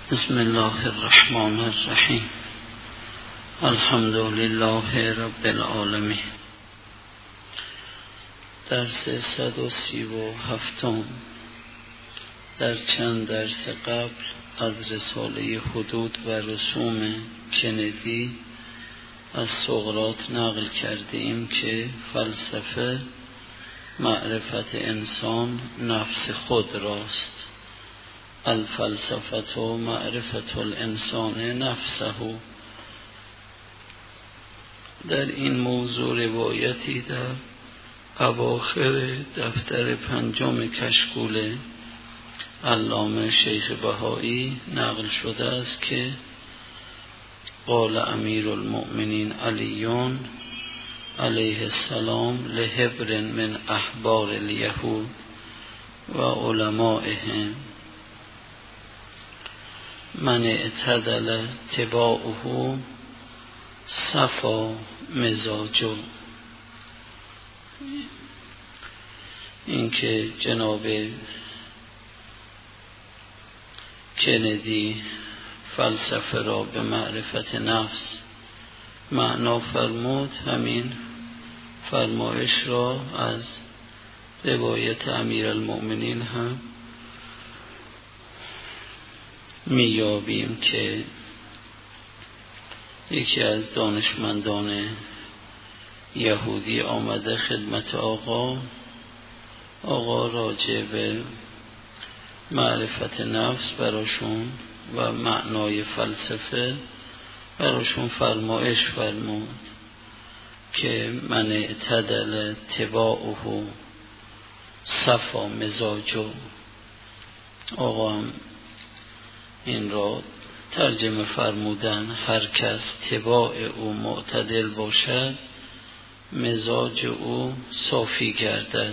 بسم الله الرحمن الرحیم. الحمد لله رب العالمین. درس 137 در چند درس قبل از رساله حدود و رسوم کندی از سقراط نقل کردیم که فلسفه معرفت انسان نفس خود راست. الفلسفه معرفت الانسان نفسه. در این موضوع روایتی در اواخر دفتر 5 کشکول علامه شیخ بهایی نقل شده است که قال امیر المؤمنین علیون علیه السلام لحبر من احبار الیهود و علمائهم من اعتدل تباعه صفا مزاجه. این که جناب کندی فلسفه را به معرفت نفس معنا فرمود، همین فرمایش را از روایت امیر المؤمنین هم میابیم که یکی از دانشمندان یهودی آمده خدمت آقا راجع به معرفت نفس براشون و معنای فلسفه براشون فرمایش فرمود که من اعتدل تباعه صفا مزاجه. آقا هم این را ترجمه فرمودن هر کس طباع او معتدل باشد مزاج او صافی گردد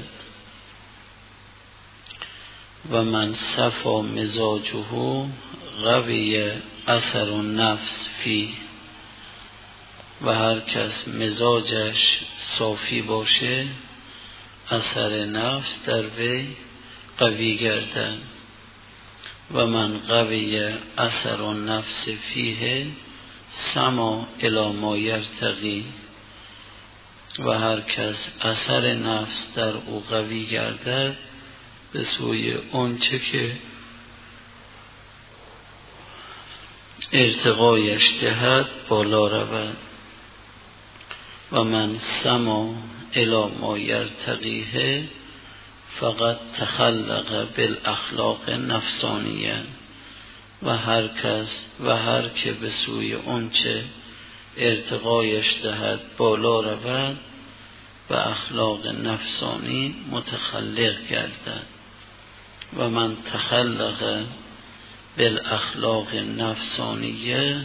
و من صفا مزاجه قوی اثر النفس فی. و هر کس مزاجش صافی باشه اثر نفس در وی قوی گردد و من قوی اثر النفس فیه سما الی ما یرتقی. و هر کس اثر نفس در او قوی گردد به سوی آنچه که ارتقایش دهد بالا رود. و من سما الی ما یرتقیه فقط تخلق بالاخلاق نفسانیه. و هر که به سوی آنچه ارتقایش دهد بالا رود و اخلاق نفسانی متخلق گردد. و من تخلق بالاخلاق نفسانیه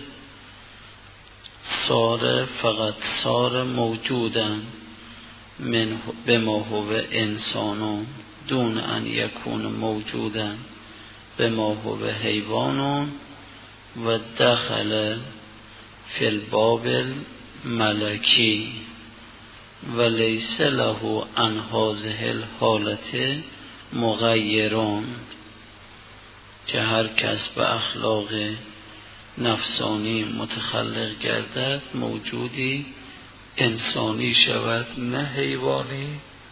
صار موجودا من بما هو انسان دون ان یکون موجودا بما هو حیوان و دخل فی الباب الملکی و لیس له عن هذه الحالت مغیرون. که هر کس به اخلاق نفسانی متخلق گردد موجودی انسانی شود نه حیوانی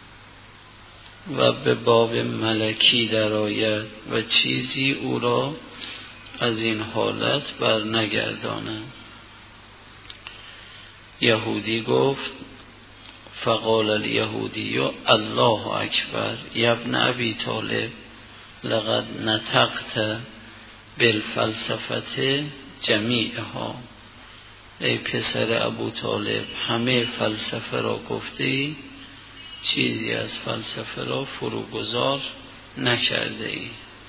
و به باب ملکی درآید و چیزی او را از این حالت بر نگرداند. یهودی گفت فقال الیهودی الله اکبر یا ابن ابی طالب لقد نطقت بالفلسفه جمیعها. ای پسر ابو طالب همه فلسفه را گفتی، چیزی از فلسفه را فروگذار نکرده ای.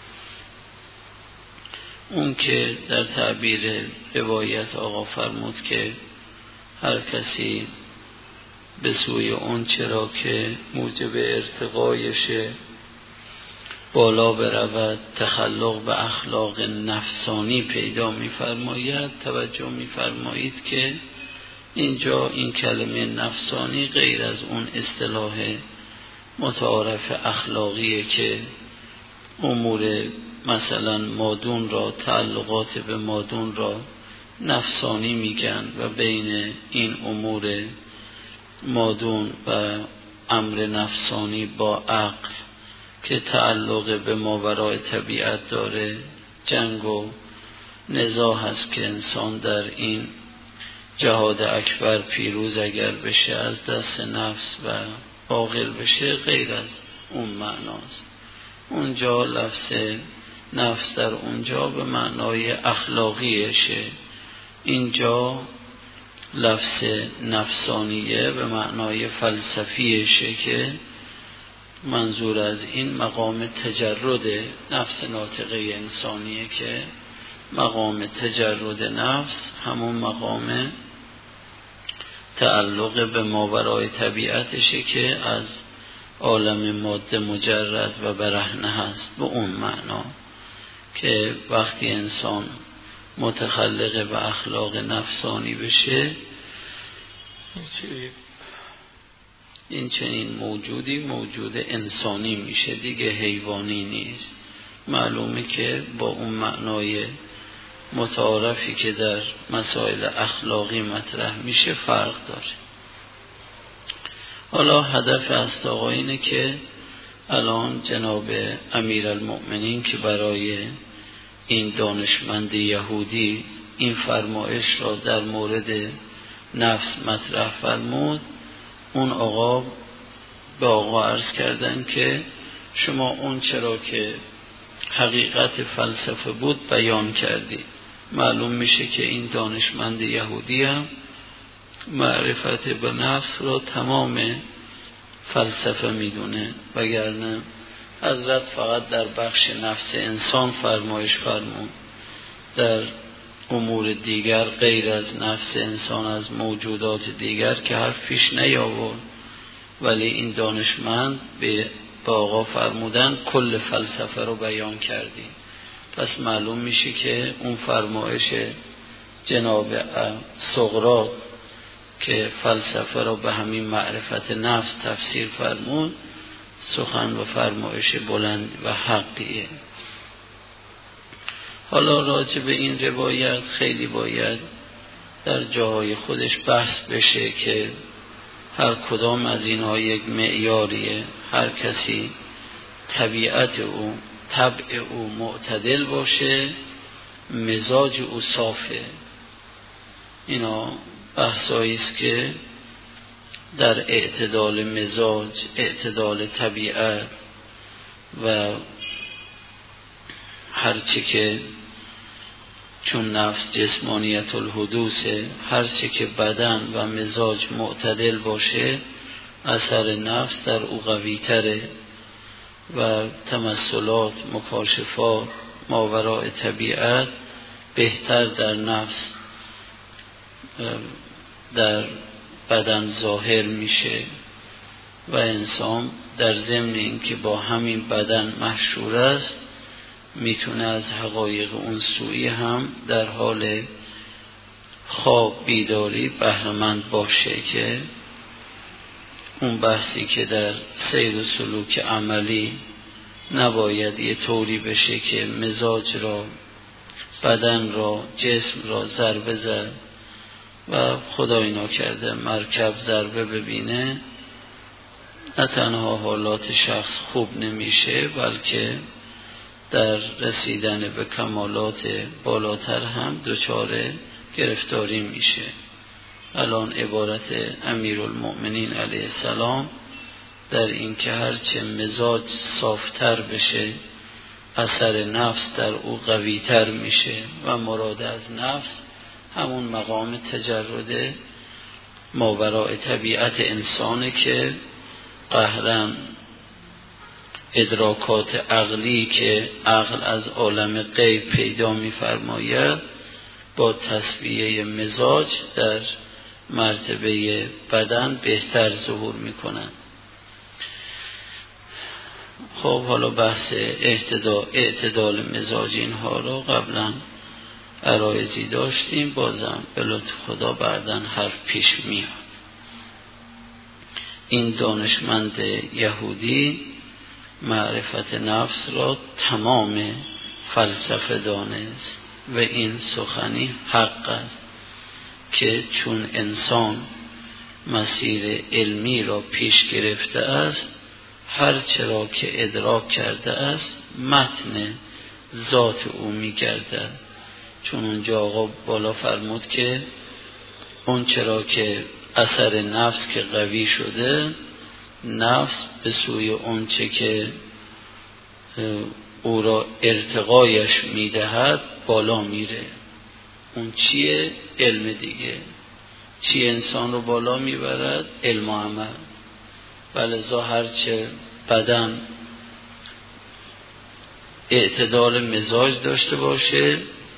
اون که در تعبیر روایت آقا فرمود که هر کسی به سوی اون چرا که موجب ارتقایشه بالا برود تخلق به اخلاق نفسانی پیدا می‌فرماید، توجه می‌فرمایید که اینجا این کلمه نفسانی غیر از اون اصطلاح متعارف اخلاقیه که امور مثلا مادون را، تعلقات به مادون را نفسانی میگن و بین این امور مادون و امر نفسانی با عقل که تعلق به ماورای طبیعت داره جنگ و نزاع هست که انسان در این جهاد اکبر پیروز اگر بشه از دست نفس و عاقل بشه غیر از اون معناست. اونجا لفظ نفس در اونجا به معنای اخلاقیشه، اینجا لفظ نفسانیه به معنای فلسفیشه که منظور از این مقام تجرد نفس ناطقه انسانیه که مقام تجرد نفس همون مقام تعلق به ماورای طبیعتشه که از عالم ماده مجرد و برهنه هست. به اون معنا که وقتی انسان متخلق به اخلاق نفسانی بشه این چنین موجودی موجود انسانی میشه دیگه، حیوانی نیست. معلومه که با اون معنای متعارفی که در مسائل اخلاقی مطرح میشه فرق داره. حالا هدف از آقا اینه که الان جناب امیرالمؤمنین که برای این دانشمند یهودی این فرمایش را در مورد نفس مطرح فرمود، اون آقا به آقا عرض کردن که شما اون چرا که حقیقت فلسفه بود بیان کردی. معلوم میشه که این دانشمند یهودی هم معرفت به نفس را تمام فلسفه میدونه، وگرنه حضرت فقط در بخش نفس انسان فرمایش فرمود، در امور دیگر غیر از نفس انسان از موجودات دیگر که حرف پیش نیاورد. ولی این دانشمند به آقا فرمودن کل فلسفه رو بیان کردی. پس معلوم میشه که اون فرمایش جناب سقراط که فلسفه رو به همین معرفت نفس تفسیر فرمود سخن و فرمایش بلند و حقیه. حالا راجع به این روایت خیلی باید در جاهای خودش بحث بشه که هر کدام از اینها یک معیاریه. هر کسی طبیعت او، طبع او معتدل باشه، مزاج او صافه. اینا بحثایی است که در اعتدال مزاج، اعتدال طبیعت و هرچه که چون نفس جسمانیت الحدوثه، هرچه که بدن و مزاج معتدل باشه اثر نفس در او قوی تره و تمثلات، مکاشفات ماوراء طبیعت بهتر در نفس در بدن ظاهر میشه و انسان در ضمن این که با همین بدن محشور است میتونه از حقایق اون سوی هم در حال خواب بیداری بهره‌مند باشه که اون بحثی که در سیر و سلوک عملی نباید یه طوری بشه که مزاج را، بدن را، جسم را ضربه زد و خدای ناکرده مرکب ضربه ببینه، نه تنها حالات شخص خوب نمیشه بلکه در رسیدن به کمالات بالاتر هم دچار گرفتاری میشه. الان عبارت امیرالمؤمنین علیه السلام در این که هرچه مزاج صافتر بشه اثر نفس در او قویتر میشه و مراد از نفس همون مقام تجرد ماوراء طبیعت انسانه که قهرن ادراکات عقلی که عقل از عالم غیب پیدا می‌فرماید با تسویه مزاج در مرتبه بدن بهتر ظهور می‌کنند. خب حالا بحث اعتدال مزاج اینها رو قبلا عرایضی داشتیم، بازم به لطف خدا بعداً حرف پیش میاد. این دانشمند یهودی معرفت نفس را تمام فلسفه دانست و این سخنی حق است که چون انسان مسیر علمی را پیش گرفته است، هر چرا که ادراک کرده است متن ذات او می گردد. چون اونجا آقا بالا فرمود که اون چرا که اثر نفس که قوی شده، نفس به سوی اون چه که او را ارتقایش میدهد بالا میره. اون چیه؟ علم دیگه. چی انسان رو بالا میبرد؟ علم و عمل. ولذا هرچه بدن اعتدال مزاج داشته باشه،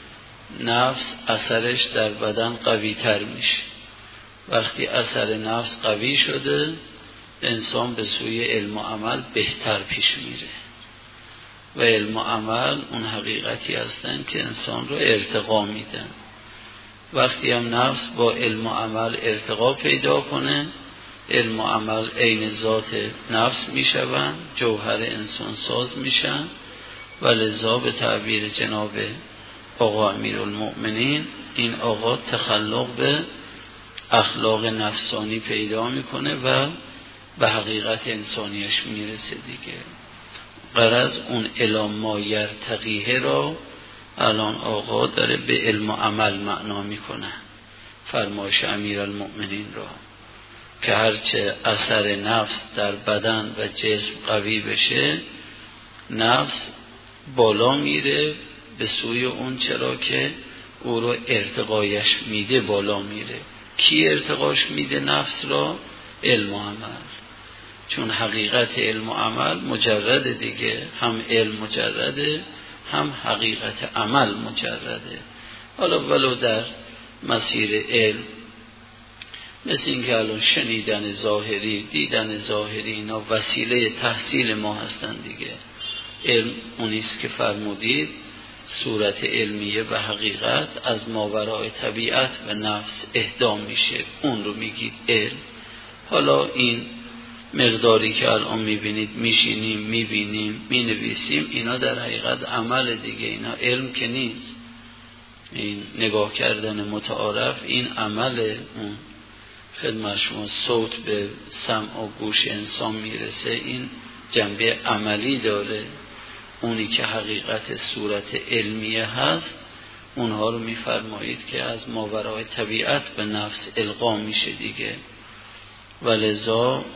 نفس اثرش در بدن قوی تر میشه. وقتی اثر نفس قوی شده، انسان به سوی علم و عمل بهتر پیش میره و علم و عمل اون حقیقتی هستن که انسان رو ارتقا میدن. وقتی هم نفس با علم و عمل ارتقا پیدا کنه، علم و عمل عین ذات نفس میشوند، جوهر انسان ساز میشن و لذا به تعبیر جناب آقا امیرالمؤمنین، این آقا تخلق به اخلاق نفسانی پیدا میکنه و به حقیقت انسانیش میرسه دیگه. غرض اون الی ما یرتقیه را الان آقا داره به علم و عمل معنا میکنه، فرمایش امیرالمؤمنین را، که هرچه اثر نفس در بدن و جسم قوی بشه، نفس بالا میره به سوی اون چرا که او رو ارتقایش میده بالا میره. کی ارتقاش میده نفس را؟ علم و عمل. چون حقیقت علم و عمل مجرده دیگه، هم علم مجرده هم حقیقت عمل مجرده. حالا ولو در مسیر علم مثل این که الان شنیدن ظاهری، دیدن ظاهری، اینا وسیله تحصیل ما هستن دیگه. علم اونیست که فرمودید صورت علمیه و حقیقت از ماورای طبیعت و نفس اهدا میشه، اون رو میگید علم. حالا این مقداری که الان میبینید میشینیم میبینیم مینویسیم، اینا در حقیقت عمل دیگه، اینا علم که نیست. این نگاه کردن متعارف این عمل اون خدمت شما. صوت به سمع و گوش انسان میرسه، این جنبه عملی داره. اونی که حقیقت صورت علمیه هست، اونها رو میفرمایید که از ماورای طبیعت به نفس القا میشه دیگه، ولذا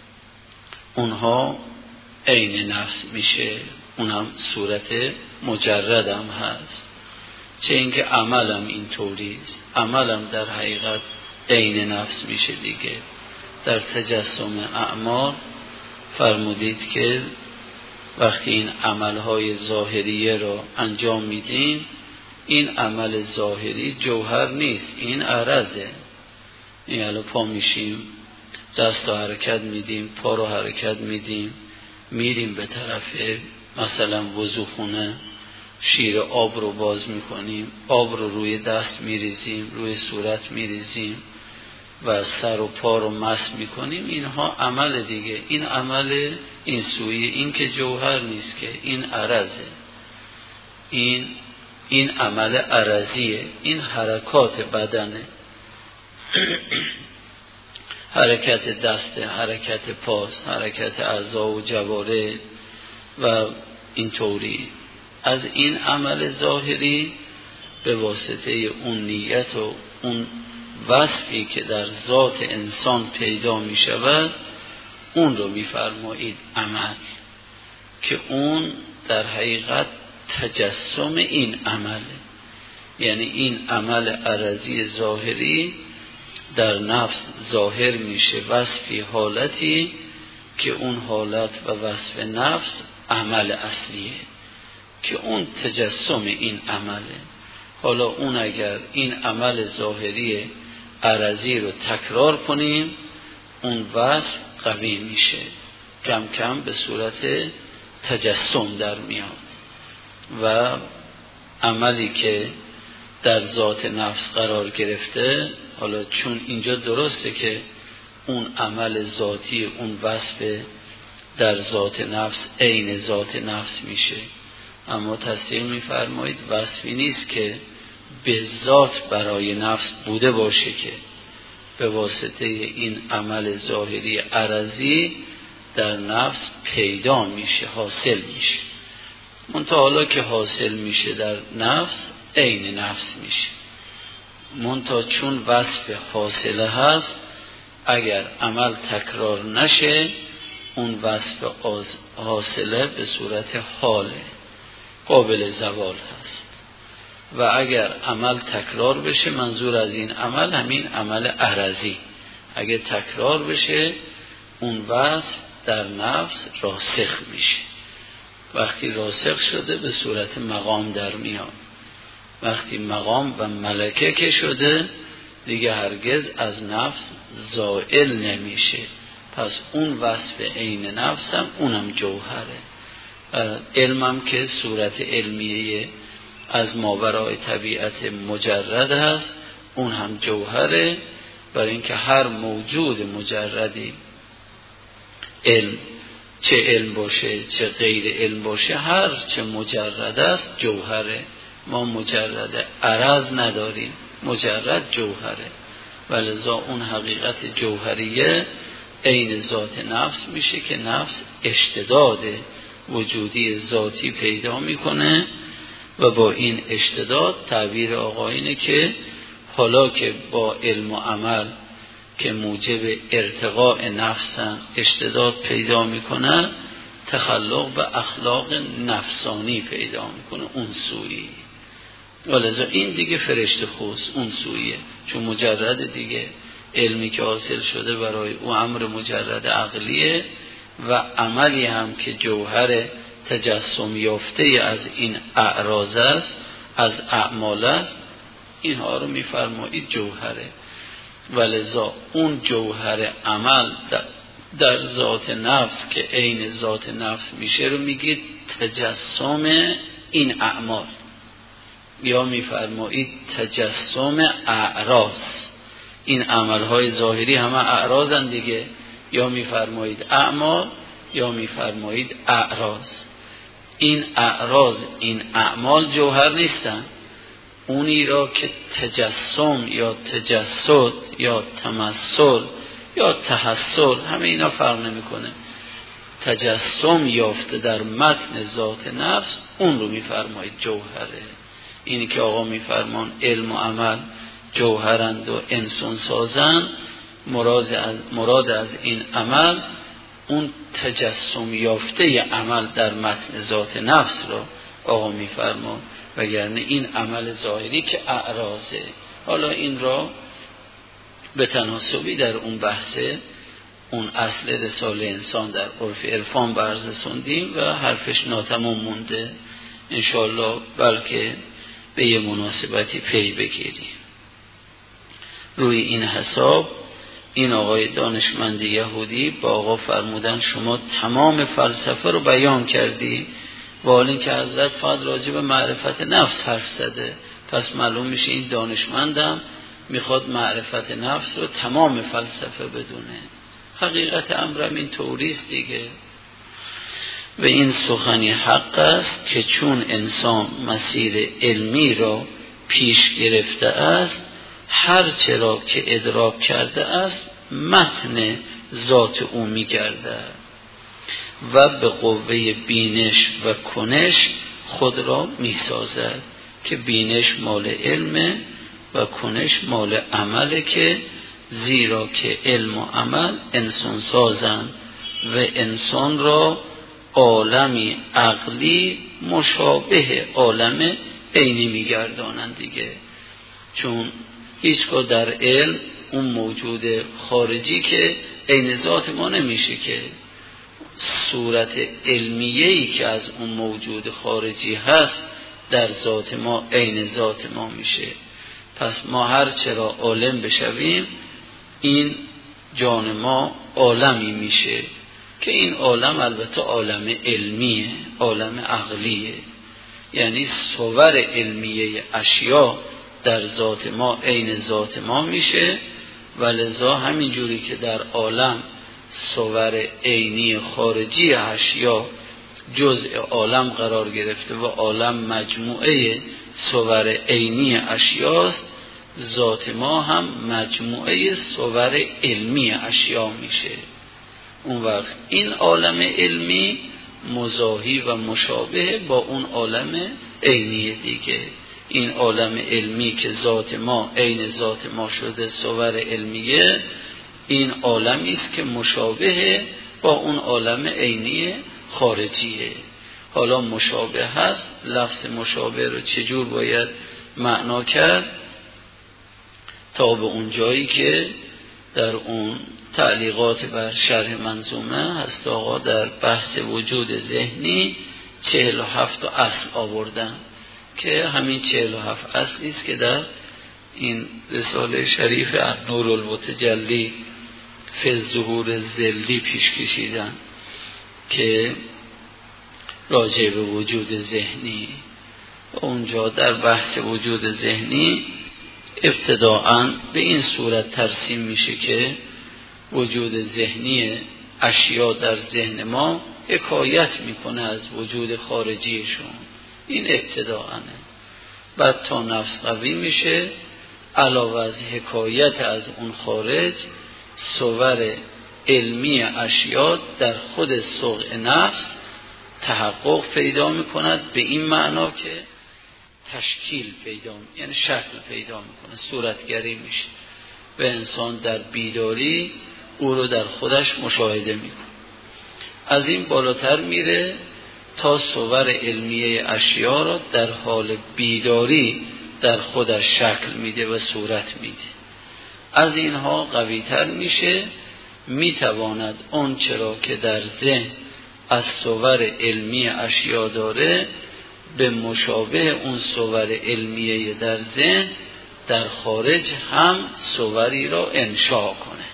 اونها عین نفس میشه، اونم صورت مجرد هم هست. چه اینکه عملم این طوریست، عملم در حقیقت عین نفس میشه دیگه. در تجسم اعمال فرمودید که وقتی این عملهای ظاهریه را انجام میدین، این عمل ظاهری جوهر نیست، این عرضه. این الان پا میشیم، دست رو حرکت میدیم، پا رو حرکت میدیم، میریم به طرف مثلا وضوخونه، شیر آب رو باز میکنیم، آب رو روی دست میریزیم، روی صورت میریزیم و سر و پا رو مس میکنیم. اینها عمل دیگه. این عمل این سوی، این که جوهر نیست که، این عرضه. این عمل عرضیه، این حرکات بدنه، حرکت دست، حرکت پاس، حرکت اعضا و جواره و اینطوری. از این عمل ظاهری به واسطه اون نیت و اون وصفی که در ذات انسان پیدا می شود، اون رو می فرمایید عمل، که اون در حقیقت تجسم این عمله. یعنی این عمل عرضی ظاهری در نفس ظاهر میشه، وصفی حالتی که اون حالت و وصف نفس عمل اصلیه، که اون تجسم این عمله. حالا اون اگر این عمل ظاهری عرضی رو تکرار کنیم، اون وصف قوی میشه، کم کم به صورت تجسم در میاد و عملی که در ذات نفس قرار گرفته، حالا چون اینجا درسته که اون عمل ذاتی، اون وصف در ذات نفس عین ذات نفس میشه، اما تصدیق می‌فرمایید وصفی نیست که به ذات برای نفس بوده باشه که به واسطه این عمل ظاهری عرضی در نفس پیدا میشه، حاصل میشه. منتها حالا که حاصل میشه در نفس عین نفس میشه، منتها چون وصف حاصله هست اگر عمل تکرار نشه اون وصف حاصله به صورت حاله، قابل زوال هست. و اگر عمل تکرار بشه، منظور از این عمل همین عمل عرضی، اگر تکرار بشه اون وصف در نفس راسخ میشه. وقتی راسخ شده به صورت مقام در میاد. وقتی مقام و ملکه که شده دیگه هرگز از نفس زائل نمیشه. پس اون وصف عین نفس هم اونم جوهره. علمم که صورت علمیه از ماورای طبیعت مجرد هست، اون هم جوهره. برای اینکه هر موجود مجردی علم، چه علم باشه چه غیر علم باشه، هر چه مجرد است جوهره. ما مجرد عرض نداریم، مجرد جوهره. ولذا اون حقیقت جوهریه عین ذات نفس میشه که نفس اشتداد وجودی ذاتی پیدا میکنه و با این اشتداد تعبیر آقا اینه که حالا که با علم و عمل که موجب ارتقاء نفسن اشتداد پیدا میکنه، تخلق و اخلاق نفسانی پیدا میکنه اون سویی. ولذا این دیگه فرشته خوست اون سویه، چون مجرد دیگه علمی که حاصل شده برای او امر مجرد عقلیه و عملی هم که جوهر تجسم یافته از این اعراض است، از اعمال است، اینها رو میفرمایید جوهره. ولذا اون جوهر عمل در ذات نفس که عین ذات نفس میشه رو میگید تجسم این اعمال، یا میفرمایید تجسم اعراض. این عملهای ظاهری همه اعراضن دیگه، یا میفرمایید اعمال یا میفرمایید اعراض. این اعراض، این اعمال جوهر نیستن. اونی را که تجسم یا تجسد یا تمثل یا تحصل، همه اینا فرق نمیکنه، تجسم یافته در متن ذات نفس، اون رو میفرمایید جوهره. اینی که آقا میفرمان علم و عمل جوهرند و انسان سازند، مراد از این عمل اون تجسم یافته عمل در متن ذات نفس را آقا میفرمان، وگرنه این عمل ظاهری که اعراضه. حالا این را به تناسبی در اون بحثه اون اصل رساله انسان در عرف عرفان بررسوندیم و حرفش ناتمام مونده، انشاءالله بلکه به یه مناسبتی پی بگیریم. روی این حساب این آقای دانشمند یهودی با آقا فرمودن شما تمام فلسفه رو بیان کردی، و حال این که حضرت فقط راجع به معرفت نفس حرف زده، پس معلوم میشه این دانشمندم میخواد معرفت نفس رو تمام فلسفه بدونه. حقیقت امرم این طوریست دیگه. و این سخنی حق است که چون انسان مسیر علمی را پیش گرفته است، هر چرا که ادراک کرده است متن ذات او میگرده و به قوه بینش و کنش خود را میسازد، که بینش مال علمه و کنش مال عمله، که زیرا که علم و عمل انسان سازند و انسان را عالمی عقلی مشابه عالم عینی میگردانند دیگه. چون هیچگاه در علم اون موجود خارجی که عین ذات ما نمیشه، که صورت علمیه‌ای که از اون موجود خارجی هست در ذات ما عین ذات ما میشه. پس ما هر چرا عالم بشویم این جان ما عالمی میشه، که این عالم البته عالم علمیه، عالم عقلیه، یعنی صور علمیه اشیا در ذات ما عین ذات ما میشه. ولذا همین جوری که در عالم صور عینی خارجی اشیا جزء عالم قرار گرفته و عالم مجموعه صور عینی اشیاست، ذات ما هم مجموعه صور علمی اشیا میشه. اون وقت این عالم علمی مزاحی و مشابه با اون عالم عینی دیگه. این عالم علمی که ذات ما عین ذات ما شده صور علمیه، این عالمی است که مشابه با اون عالم عینی خارجیه. حالا مشابه هست، لفظ مشابه رو چجور باید معنا کرد؟ تا به اون جایی که در اون تعلیقات بر شرح منظومه هست آقا در بحث وجود ذهنی 47 اصل آوردن که همین 47 اصلی است که در این رساله شریف نور المتجلی فی الظهور ظلی پیش کشیدن که راجع به وجود ذهنی. اونجا در بحث وجود ذهنی ابتداءً به این صورت ترسیم میشه که وجود ذهنی اشیا در ذهن ما حکایت میکنه از وجود خارجیشون. این ابتداءً. بعد تا نفس قوی میشه علاوه از حکایت از اون خارج، صور علمی اشیا در خود سوق نفس تحقق پیدا میکند، به این معنا که تشکیل پیدا، یعنی شکل پیدا میکنه، صورتگری میشه و انسان در بیداری او رو در خودش مشاهده میکنه. از این بالاتر میره تا صور علمیه اشیا را در حال بیداری در خودش شکل میده و صورت میده. از اینها قویتر میشه، میتواند اون چرا که در ذهن از صور علمی اشیا داره به مشابه اون صور علمیه در ذهن در خارج هم صوری را انشاء کنه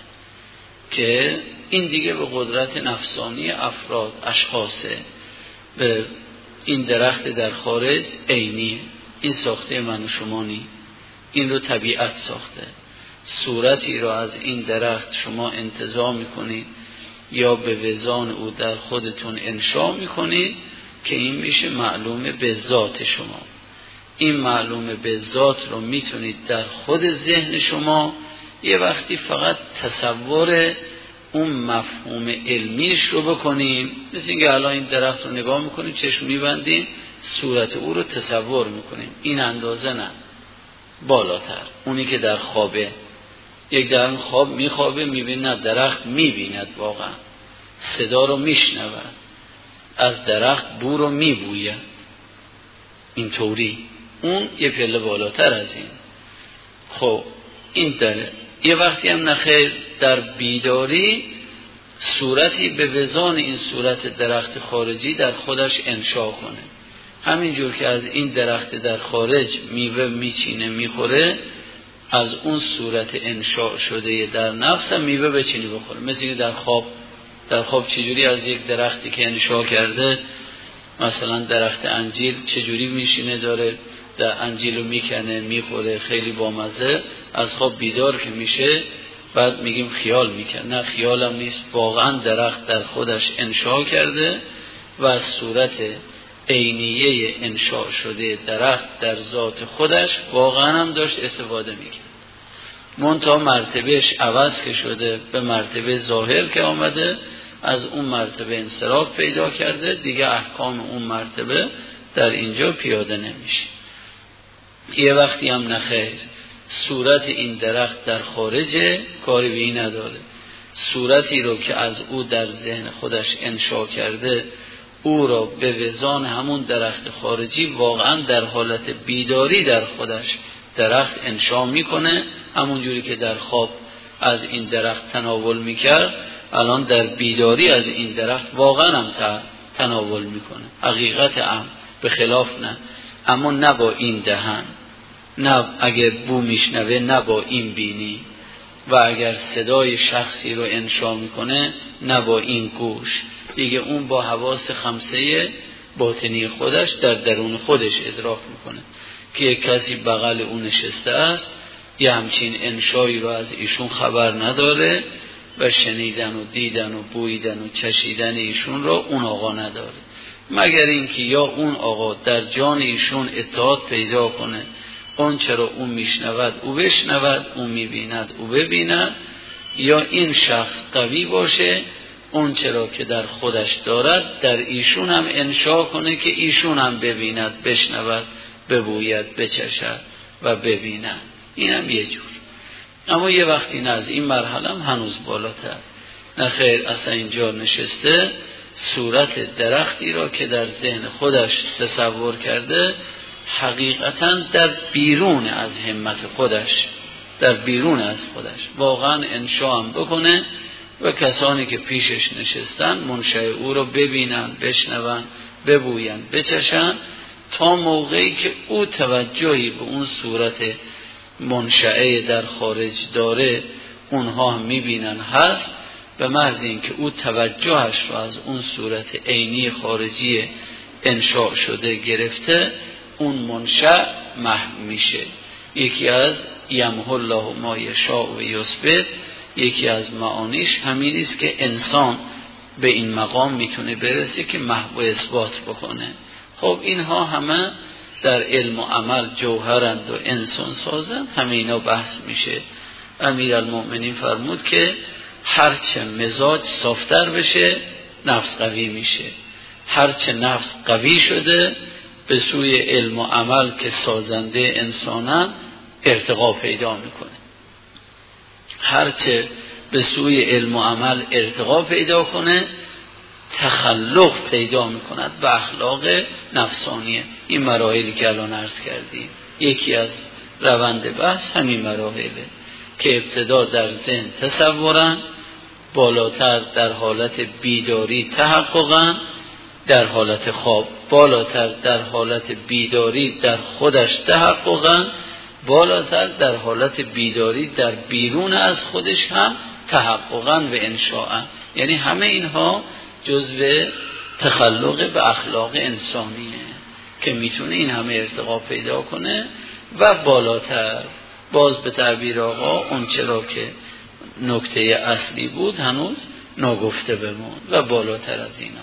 که این دیگه به قدرت نفسانی افراد اشخاصه. به این درخت در خارج عینی، این ساخته من و شما نی، این رو طبیعت ساخته. صورتی را از این درخت شما انتزاع میکنید یا به وزان او در خودتون انشاء میکنید که این میشه معلوم به ذات شما. این معلوم به ذات رو میتونید در خود ذهن شما یه وقتی فقط تصور اون مفهوم علمیش رو بکنیم، مثل اینکه الان این درخت رو نگاه میکنیم، چشم میبندیم، صورت او رو تصور میکنیم. این اندازه نه، بالاتر. اونی که در خوابه، یک در خواب میخوابه میبینه، درخت میبیند، واقعا صدا رو میشنود، از درخت بو رو میبوید، اینطوری. اون یه پله بالاتر از این. خب این داره. یه وقتی هم نخیر در بیداری صورتی به وزان این صورت درخت خارجی در خودش انشاء کنه. همینجور که از این درخت در خارج میوه میچینه میخوره، از اون صورت انشاء شده در نفس هم میوه بچینی بخوره. مثل که در خواب چجوری از یک درختی که انشاء کرده، مثلا درخت انجیل چجوری میشینه داره در انجیل رو میکنه میخوره، خیلی بامزه. از خواب بیدار که میشه بعد میگیم خیال میکنه، نه خیال هم نیست، واقعا درخت در خودش انشاء کرده و از صورت عینیه انشاء شده درخت در ذات خودش واقعا هم داشت استفاده میکنه. منتها مرتبهش عوض که شده به مرتبه ظاهر که آمده، از اون مرتبه انصراف پیدا کرده، دیگه احکام اون مرتبه در اینجا پیاده نمیشه. یه وقتی هم نخیر صورت این درخت در خارجه، کاری به این نداره. صورتی رو که از او در ذهن خودش انشاء کرده، او را به وزان همون درخت خارجی واقعا در حالت بیداری در خودش درخت انشاء میکنه. همون جوری که در خواب از این درخت تناول میکرد، الان در بیداری از این درخت واقعا هم تناول میکنه. حقیقت هم به خلاف نه، اما نه با این دهن، نه اگر بو میشنوه، نه با این بینی، و اگر صدای شخصی رو انشاء میکنه نه با این گوش، دیگه اون با حواس خمسه باطنی خودش در درون خودش ادراک میکنه که یک کسی بغل اون نشسته است، یه همچین انشایی رو از ایشون خبر نداره و شنیدن و دیدن و بویدن و چشیدن ایشون رو اون آقا نداره. مگر اینکه یا اون آقا در جان ایشون اتحاد پیدا کنه، اون چرا اون میشنود او بشنود، اون میبیند او ببیند، یا این شخص قوی باشه اون چرا که در خودش دارد در ایشون هم انشا کنه که ایشون هم ببیند، بشنود، ببوید، بچشد و ببیند. این هم یه جور. اما یه وقتی نه از این مرحله هم هنوز بالاتر، نه خیر اصلا اینجا نشسته صورت درختی را که در ذهن خودش تصور کرده حقیقتا در بیرون از همت خودش، در بیرون از خودش واقعا انشا هم بکنه و کسانی که پیشش نشستن منشأ او رو ببینن، بشنون، ببوین، بچشن، تا موقعی که او توجهی به اون صورت منشأ در خارج داره اونها هم میبینن هست، به محض اینکه او توجهش رو از اون صورت عینی خارجی انشاء شده گرفته اون منشأ محو میشه. یکی از یمحو الله ما یشاء و یثبت، یکی از معانیش همین است که انسان به این مقام میتونه برسه که محو اثبات بکنه. خب اینها همه در علم و عمل جوهرند و انسان سازند، همه اینا بحث میشه. امیرالمؤمنین فرمود که هرچه مزاج صافتر بشه نفس قوی میشه، هرچه نفس قوی شده به سوی علم و عمل که سازنده انسانن ارتقا پیدا میکنه. هرچه به سوی علم و عمل ارتقا پیدا کنه تخلق پیدا میکند به اخلاق نفسانیه. این مراحلی که الان عرض کردیم یکی از روند بحث همین مراحله که ابتدا در ذهن تصورن، بالاتر در حالت بیداری تحققن، در حالت خواب بالاتر در حالت بیداری در خودش تحققن، بالاتر در حالت بیداری در بیرون از خودش هم تحققن و انشاءن. یعنی همه اینها جزو تخلق به اخلاق انسانیه که میتونه این همه ارتقا پیدا کنه و بالاتر باز به تعبیر آقا اون چرا که نکته اصلی بود هنوز ناگفته بموند و بالاتر از اینا.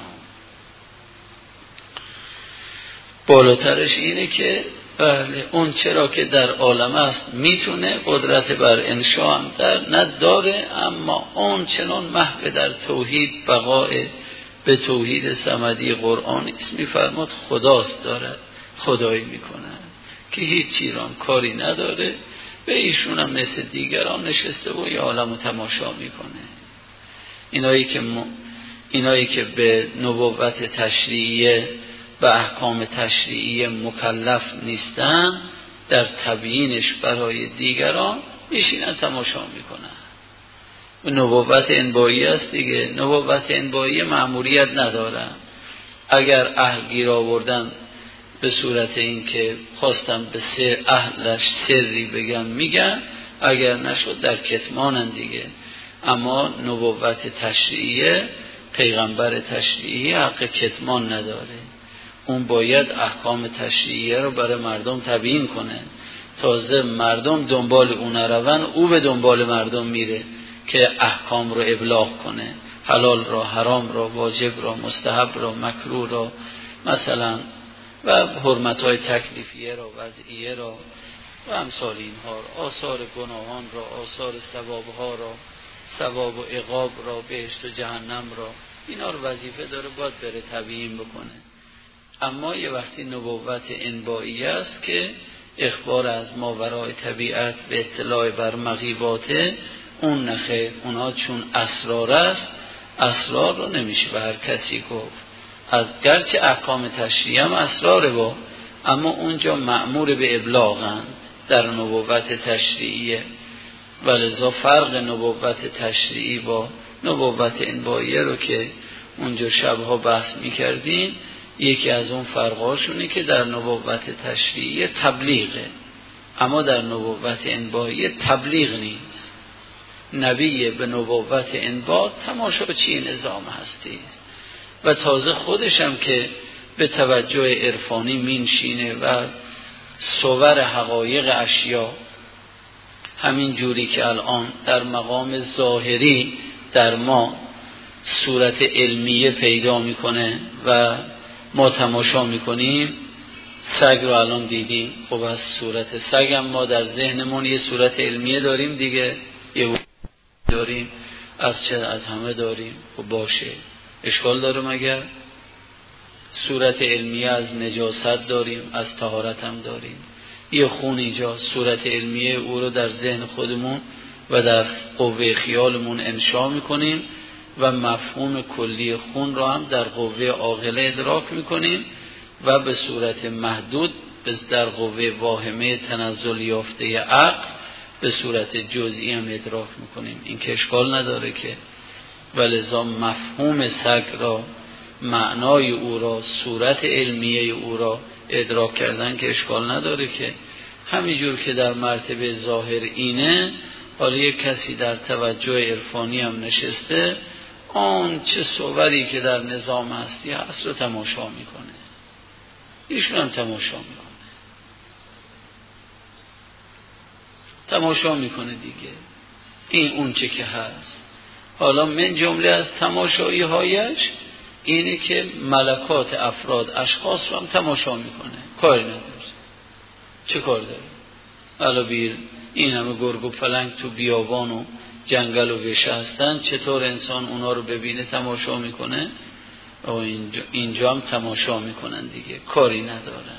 بالاترش اینه که بله اون چرا که در عالم است میتونه قدرت بر انشاء هم در نداره، اما اون چنان محو در توحید بقای به توحید صمدی قرآن اسمی فرمود خداست دارد خدایی میکنه که هیچ چیران کاری نداره، به ایشون هم مثل دیگران نشسته و یه عالم تماشا میکنه. اینایی که به نبوت تشریعیه به احکام تشریعی مکلف نیستن در تبیینش برای دیگران میشینن تماشا میکنن. نبوت انبایی است دیگه، نبوت انبایی مأموریت ندارن. اگر اهل گیر آوردن به صورت این که خواستم به اهلش سری بگن میگن، اگر نشد در کتمانن دیگه. اما نبوت تشریعیه پیغمبر تشریعی حق کتمان نداره، اون باید احکام تشریعیه رو برای مردم تبیین کنه، تازه مردم دنبال اون رون، او به دنبال مردم میره که احکام رو ابلاغ کنه، حلال را، حرام را، واجب را، مستحب را، مکروه را مثلا و حرمت‌های تکلیفیه را، وضعیه را و امثال اینها، آثار گناهان را، آثار ثوابها را، ثواب و عقاب را، بهشت و جهنم را، اینا رو وظیفه داره باید بره تبیین بکنه. اما یه وقتی نبوت انبایی است که اخبار از ماورای طبیعت به اطلاع بر مغیباته، اون نخیر، اونها چون اسرار است، اسرار رو نمیشه به هر کسی گفت. از گرچه احکام تشریعی هم اسراره با، اما اونجا مأمور به ابلاغند در نبوت تشریعیه، ولذا فرق نبوت تشریعی با نبوت انبایی رو که اونجا شبها بحث میکردیم، یکی از اون فرقاشونه که در نبوت تشریعی تبلیغه، اما در نبوت انبایی تبلیغ نیست. نبی به نبوت انبا تماشاچی نظام هستی و تازه خودشم که به توجه عرفانی مینشینه و صور حقایق اشیا همین جوری که الان در مقام ظاهری در ما صورت علمیه پیدا میکنه و ما تماشا میکنیم سگ رو الان دیدیم، خب از صورت سگ هم ما در ذهنمون یه صورت علمیه داریم دیگه، یه داریم از چه از همه داریم. خب باشه، اشکال داره مگر؟ صورت علمیه از نجاست داریم، از طهارت هم داریم. یه خون اینجا صورت علمیه او رو در ذهن خودمون و در قوه خیالمون انشا میکنیم و مفهوم کلی خون رو هم در قوه عاقله ادراک میکنیم و به صورت محدود در قوه واهمه تنزل یافته عقل به صورت جزئی هم ادراک میکنیم. این که اشکال نداره که، ولذا مفهوم سگ را، معنای او را، صورت علمیه او را ادراک کردن که اشکال نداره که. همینجور که در مرتبه ظاهر اینه، حالا یک کسی در توجه عرفانی هم نشسته، آن چه صوری که در نظام هستی هست رو تماشا میکنه، ایشون هم تماشا میکنه دیگه. این اون چه که هست. حالا من جمله از تماشایی هایش اینه که ملکات افراد اشخاص رو هم تماشا میکنه، کاری نداره. چه کار داره؟ حالا بیر این همه گرگ و پلنگ تو بیابان و جنگل و وشه هستن، چطور انسان اونا رو ببینه تماشا میکنه؟ اینجا هم تماشا میکنن دیگه، کاری نداره.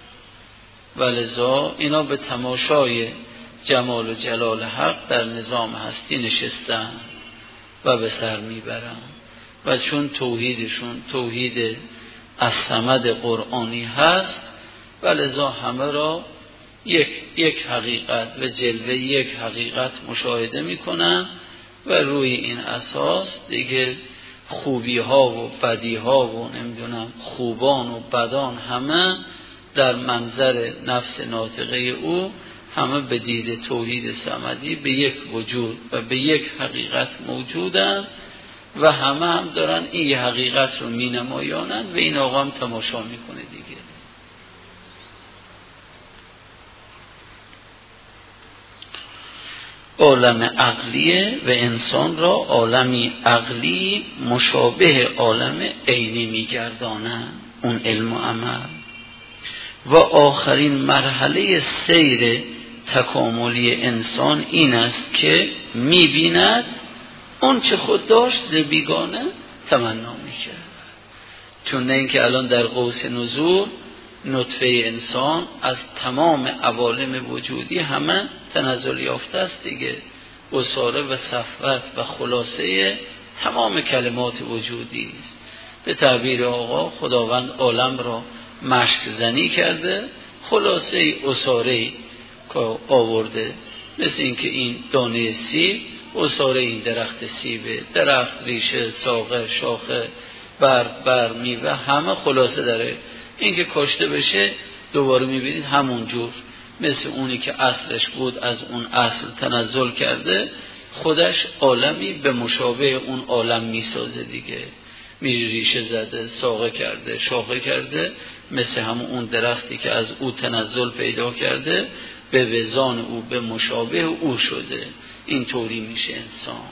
ولذا اینا به تماشای جمال و جلال حق در نظام هستی نشستن و به سر میبرن و چون توحیدشون توحید الصمد قرآنی هست، ولذا همه را یک حقیقت و جلوه یک حقیقت مشاهده میکنن و روی این اساس دیگه خوبی ها و بدی ها و نمیدونم خوبان و بدان همه در منظر نفس ناطقه او همه به دید توحید صمدی به یک وجود و به یک حقیقت موجودن و همه هم دارن این حقیقت رو می نمایانند و این آقا هم تماشا میکنه دیگه. عالم عقلیه و انسان را عالمی عقلی مشابه عالم عینی میگردانه، اون علم و عمل. و آخرین مرحله سیر تکاملی انسان این است که میبیند اون چه خود داشت ز بیگانه تمنا میکرد. چون نه اینکه الان در قوس نزول نطفه انسان از تمام عوالم وجودی همه تنزل یافته است دیگه، اساره و صفوت و خلاصه تمام کلمات وجودی است. به تعبیر آقا خداوند عالم را مشک زنی کرده، خلاصه اساره که آورده، مثل اینکه این دانه سیب اساره این درخت سیبه، درخت ریشه ساقه شاخه بر میوه همه خلاصه داره. این که کاشته بشه دوباره میبینید همون جور مثل اونی که اصلش بود از اون اصل تنزل کرده، خودش عالمی به مشابه اون عالم میسازه دیگه. ریشه زده، ساقه کرده، شاخه کرده، مثل همون اون درختی که از او تنزل پیدا کرده به وزان او به مشابه او شده. این طوری میشه انسان.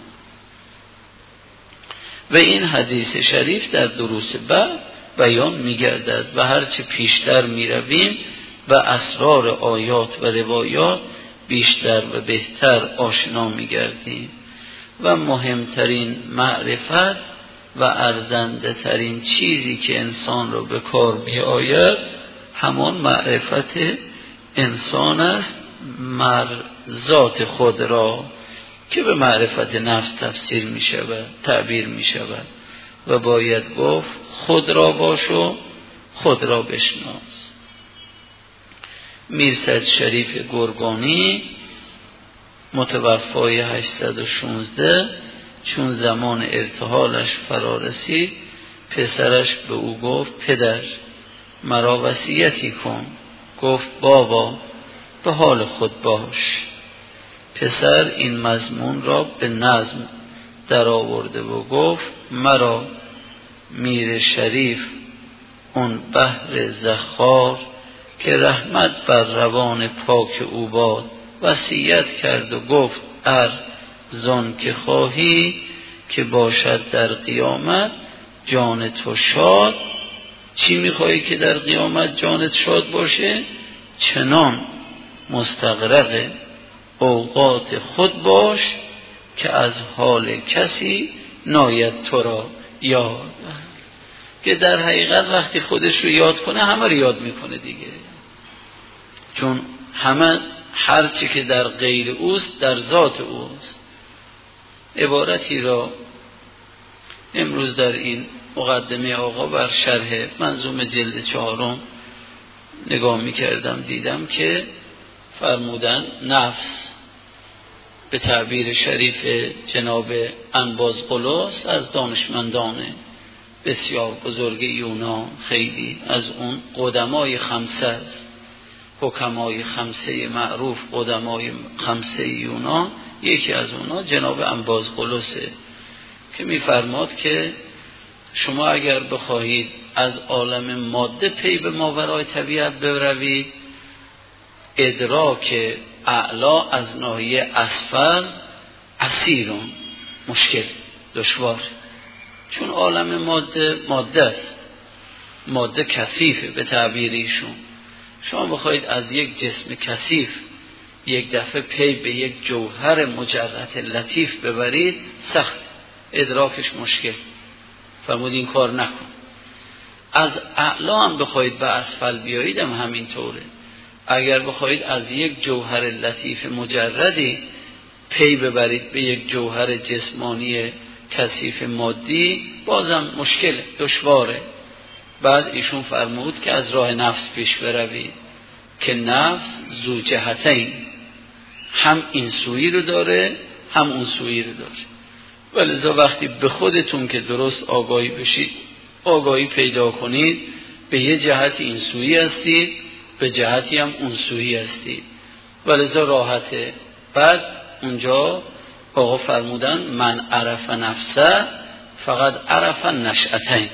و این حدیث شریف در دروس بعد بیان میگردد و هرچه پیشتر میرویم و اسرار آیات و روایات بیشتر و بهتر آشنا میگردیم و مهمترین معرفت و ارزنده ترین چیزی که انسان رو به کار می آید همان معرفت انسان است، ذات خود را که به معرفت نفس تفسیر می شود، تعبیر می شود و باید گفت خود را باش و خود را بشناس. میرسد شریف گرگانی متوفای 816 چون زمان ارتحالش فرا رسید، پسرش به او گفت پدر مرا وصیتی کن. گفت بابا به حال خود باش. پسر این مضمون را به نظم در آورده و گفت مرا میر شریف اون بحر زخار که رحمت بر روان پاک او باد وصیت کرد و گفت زان که خواهی که باشد در قیامت جان تو شاد، چی میخوای که در قیامت جانت شاد باشه؟ چنان مستغرق اوقات خود باش که از حال کسی ناید تو را یاد. که در حقیقت وقتی خودش رو یاد کنه همه رو یاد میکنه دیگه، چون همه هرچی که در غیر اوست در ذات اوست. عبارتی را امروز در این مقدمه آقا بر شرح منظومه جلد 4 نگاه میکردم، دیدم که فرمودن نفس به تعبیر شریف جناب انبازقلوس از دانشمندان بسیار بزرگ یونان، خیلی از اون قدمای خمسه است، حکمای خمسه معروف، قدمای خمسه یونان، یکی از اونا جناب انبازقلوسه که میفرماد که شما اگر بخواهید از عالم ماده پی به ماورای طبیعت بروید، ادراک اعلا از ناحیه اسفل اسیرون، مشکل، دشوار، چون عالم ماده است، ماده کثیفه به تعبیر ایشون. شما بخواید از یک جسم کثیف یک دفعه پی به یک جوهر مجرد لطیف ببرید، سخت، ادراکش مشکل. فرمود این کار نکن. از اعلا هم بخواید به اسفل بیایید هم همین طوره. اگر بخواید از یک جوهر لطیف مجردی پی ببرید به یک جوهر جسمانی کثیف مادی، بازم مشکل، دشواره. بعد ایشون فرمود که از راه نفس پیش بروید که نفس ذو جهتین، هم این سویی رو داره هم اون سویی رو داره. ولذا وقتی به خودتون که درست آگاهی بشید، آگاهی پیدا کنید، به یه جهتی این سویی هستید، به جهتی هم اون سویی هستید، ولذا راحته. بعد اونجا آقا فرمودن من عرف نفسه فقط عرف نشأتین.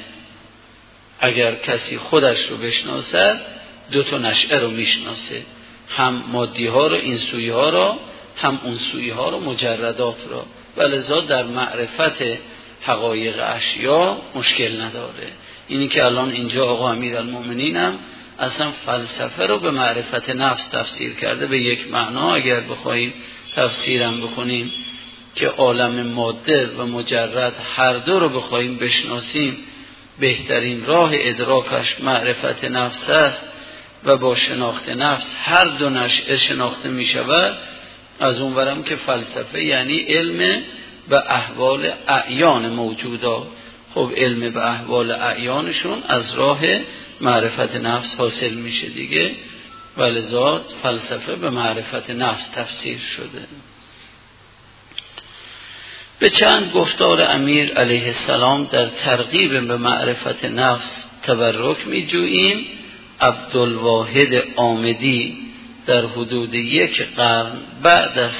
اگر کسی خودش رو بشناسد 2 نشأه رو میشناسه، هم مادی ها رو، این سویی ها رو، هم اون سویی ها رو، مجردات رو. ولذا در معرفت حقایق اشیا مشکل نداره. اینی که الان اینجا آقا امیرالمؤمنین هم اصلا فلسفه رو به معرفت نفس تفسیر کرده به یک معنا. اگر بخوایم تفسیرم بخونیم که عالم ماده و مجرد هر دو رو بخوایم بشناسیم، بهترین راه ادراکش معرفت نفس است و با شناخت نفس هر دو نشأه شناخته می شود. از اونورم که فلسفه یعنی علم به احوال اعیان موجودا. خب علم به احوال اعیانشون از راه معرفت نفس حاصل میشه دیگه، ولذا فلسفه به معرفت نفس تفسیر شده. به چند گفتار امیر علیه السلام در ترغیب به معرفت نفس تبرک می جوییم. عبدالواحد آمدی در حدود 1 قرن بعد از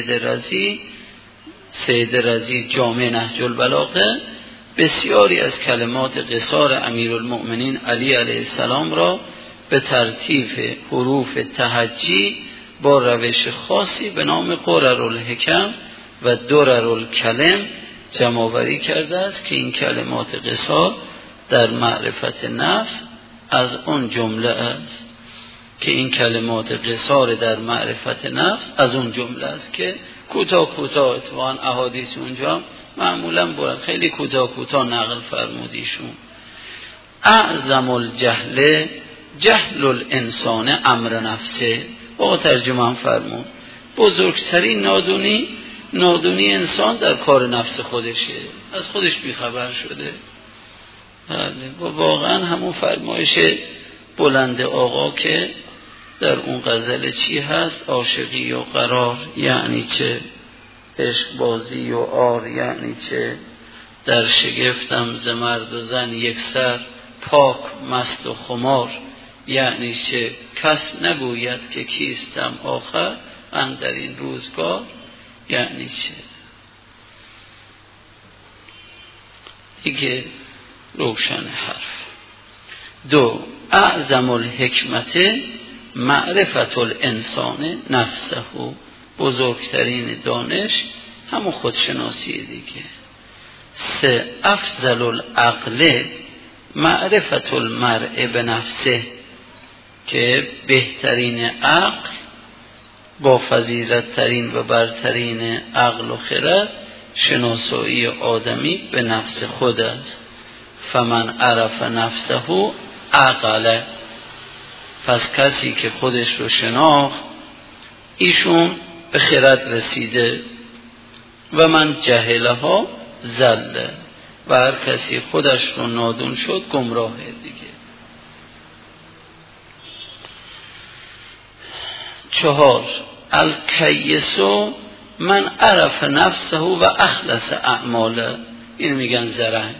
سید رضی جامع نهج البلاغه بسیاری از کلمات قصار امیرالمؤمنین علی علیه السلام را به ترتیب حروف تهجی با روش خاصی به نام قررالحکم و دررالکلم جمع‌آوری کرده است که این کلمات قصار در معرفت نفس از اون جمله است. که این کلمات قصار در معرفت نفس از اون جمله است که کوتاه اتفاقاً احادیث اونجا معمولاً برد خیلی کوتاه نقل فرمودیشون. اعظم الجهل جهل الانسان امر نفسه. با ترجمه هم فرمود بزرگترین نادونی انسان در کار نفس خودشه، از خودش بیخبر شده. و واقعا همون فرمایش بلند آقا که در اون غزل چی هست؟ عاشقی و قرار یعنی چه، عشق بازی و آر یعنی چه، در شگفتم ز مرد و زن یک سر، پاک مست و خمار یعنی چه، کس نگوید که کیستم آخر اندر این روزگار یعنی چه. دیگه روشن حرف. 2 اعظم الحکمت معرفت الانسان نفسه. بزرگترین دانش همون خودشناسی دیگه. 3 افضل العقل معرفت المرء به نفسه، که بهترین عقل با فضیلت ترین و برترین عقل و خرد شناسایی آدمی به نفس خود است. فمن عرف نفسه عقله، پس کسی که خودش رو شناخت ایشون به خرد رسیده. و من جهلها زله، و هر کسی خودش رو نادون شد گمراهه دیگه. 4 الکیسو من عرف نفسه و اخلص اعماله. این میگن زرنگ.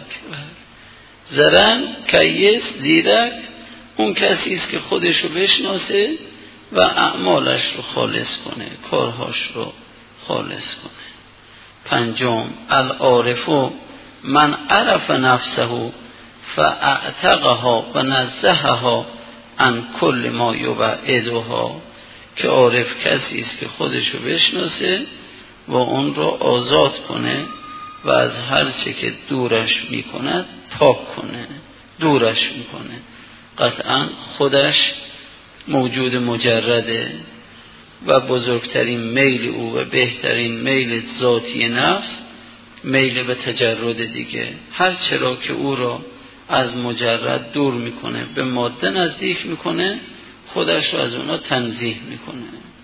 کیس زیرک اون کسی است که خودش رو بشناسه و اعمالش رو خالص کنه، کارهاش رو خالص کنه. 5 العارفو من عرف نفسه فاعتقها و نزهها عن کل ما یبعدها، که عارف کسی است که خودش رو بشناسه و اون رو آزاد کنه و از هر چه که دورش میکند پاک کنه، دورش میکنه. قطعا خودش موجود مجرده و بزرگترین میل او و بهترین میل ذاتی نفس میل به تجرد دیگه. هر چرا که او را از مجرد دور میکنه، به ماده نزدیک میکنه، خودش را از اونا تنزیه میکنه.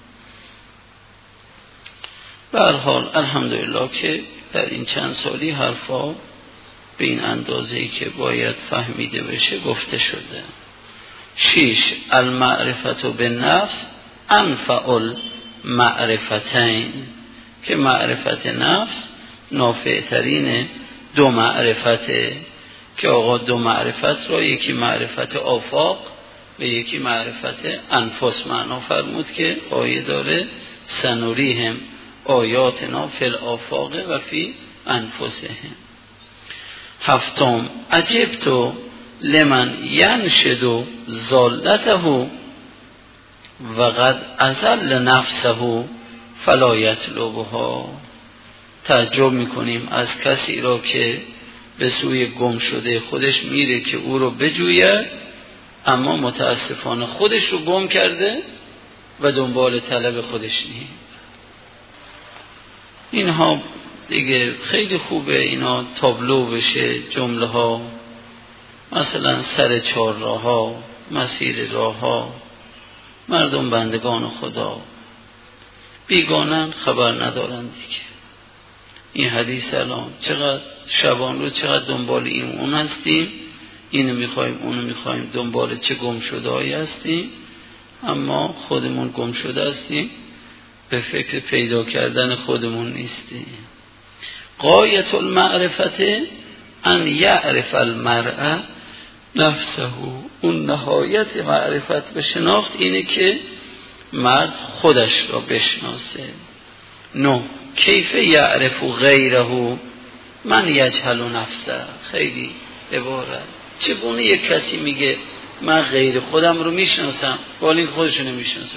به هر حال الحمدلله که در این چند سالی حرفا به این اندازه‌ای که باید فهمیده بشه گفته شده. 6 المعرفت بالنفس انفع المعرفتین، که معرفت نفس نافعترین دو معرفته، که آقا دو معرفت را یکی معرفت آفاق و یکی معرفت انفس معنا فرمود که آیه داره سنوریهم آیاتنا فی الآفاق و فی انفسهم. 7 عجبت لمن ینشد ضالته و قد اضل نفسه فلا یطلبها. تعجب میکنیم از کسی را که به سوی گم شده خودش میره که او رو بجوید، اما متاسفانه خودش رو گم کرده و دنبال طلب خودش نیست. اینها دیگه خیلی خوبه اینا تابلو بشه، جمله ها، مثلا سر 4 راه ها، مسیر راه ها، مردم بندگان خدا بیگانن خبر ندارن دیگه. این حدیث الان چقدر شبان رو چقدر دنبال این اون هستیم، اینو میخوایم اونو میخوایم، دنبال چه گم شده هایی هستیم، اما خودمون گم شده هستیم، به فکر پیدا کردن خودمون نیستیم. غایت المعرفت ان یعرف المرء نفسه، اون نهایت معرفت به شناخت اینه که مرد خودش را بشناسه. 9 کیف یعرف غیره من یجهل نفسه. خیلی عبارت چگونه یک کسی میگه من غیر خودم رو میشناسم ولی این خودش رو نمیشناسه.